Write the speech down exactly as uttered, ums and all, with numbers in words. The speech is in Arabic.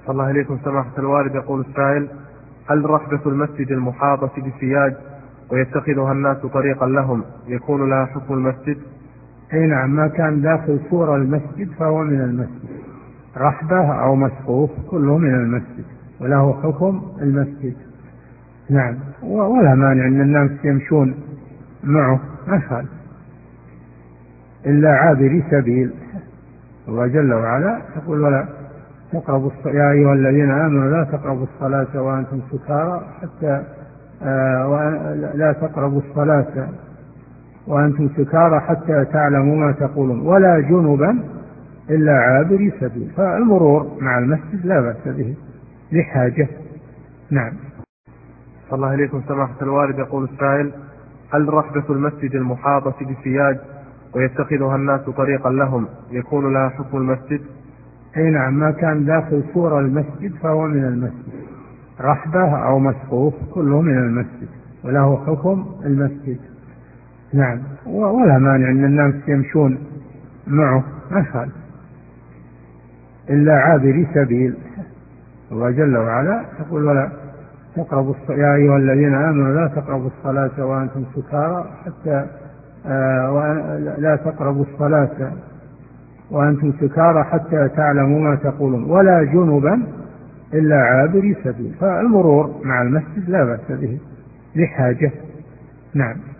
الله إليكم سماحة الوالد. يقول السائل: هل رحبة المسجد المحاطة بسياج ويتخذها الناس طريقا لهم يكون لها حكم المسجد؟ اي نعم، ما كان داخل سور المسجد فهو من المسجد، رحبة أو مسقوف كله من المسجد وله حكم المسجد. نعم، ولا مانع أن الناس يمشون معه، ما خالف، إلا عابري سبيل. الله جل وعلا يقول: ولا تقربوا الصلاة يا أيها الذين آمنوا لا تقربوا الصلاة وأنتم سكارى حتى آه لا تقربوا الصلاة وأنتم سكارى حتى تعلموا ما تقولون ولا جنبا إلا عابري سبيل. فالمرور مع المسجد لا بأس به لحاجة. نعم. الله إليكم سماحة الوالد. يقول السائل: هل رحبة المسجد المحاطة بسياج ويتخذها الناس طريقا لهم يكون لها حكم المسجد؟ اي نعم، ما كان داخل سور المسجد فهو من المسجد، رحبة أو مسقوف كله من المسجد وله حكم المسجد. نعم، ولا مانع أن الناس يمشون معه، ما خالف، إلا عابري سبيل. الله جل وعلا يقول: ولا تقربوا الصلاة يا أيها الذين آمنوا لا تقربوا الصلاة وأنتم سكارى حتى آه لا تقربوا الصلاة وأنتم سكارى حتى تعلموا ما تقولون ولا جنبا إلا عابري سبيل. فالمرور مع المسجد لا بأس به لحاجة. نعم.